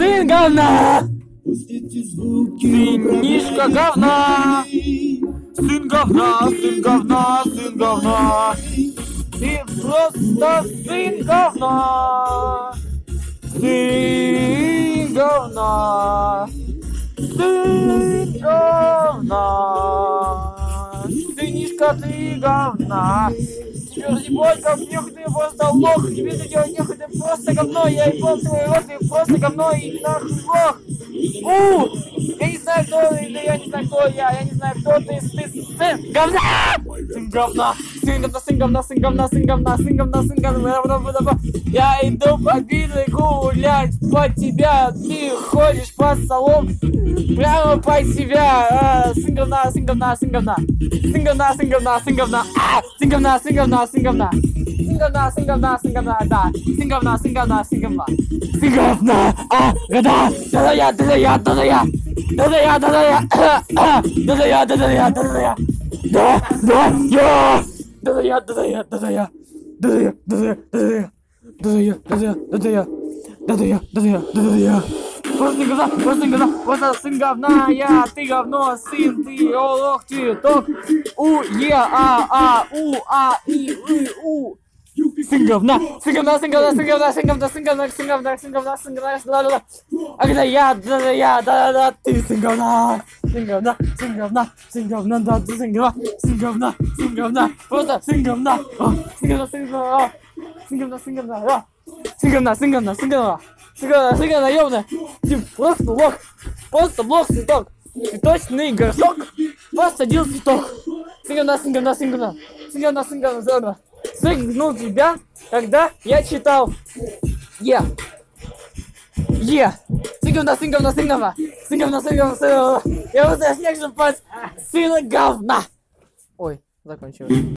сын говна! Сынишка говна! Сын говна, сын говна, сын говна! Ты просто сын говна! Сын говна! Сын говна! Сынишка ты говна! Тебе разъебать как нехуй, ты просто лох, тебе это делать нехуй, ты просто говно, я ебал твой рот, ты просто говно и нахуй лох! Я не знаю, кто ты, я не знаю, кто я не знаю, кто ты сын говна! Сын говна! Сын говна, сын говна, сын говна, сын говна, сын говна, сын говна. Я иду по битве гулять по тебя, ты ходишь по столом прямо по себя. Сын говна, сын говна, сын говна. Сын говна, сын говна, сын говна. Сын говна, сын говна, сын говна. Сын говна, сын говна, сын говна, да. Сын говна, сын говна, сын говна. Сын говна, года. Да я, да я, да я. Да я, да я. Да я, да я, да я. Да я. Да я, да я, да я. Да я, да я, да я. Да я, да я, да я. Да я, да я, да я. Просто говна, просто говна, просто сын говна, я, ты говно, сын, ты, олох, ты, ток, у. Сын говна, сын говна, сын говна, сын говна, сын говна, сын говна, сын говна, сын говна, сын говна, сын говна. А когда я, да, ты сын говна, сын говна, сын говна, сын говна, да, ты сын говна, просто сын говна, сын говна, сын говна, сын говна, сын говна, сын говна, сын говна, сын говна. Сыграна, ёбаная, ты просто лох, цветок, цветочный горшок, просто один цветок, сыграна, сыгнул тебя, когда я читал, сыграна, я вот снег же пас, сына говна, ой, закончилось.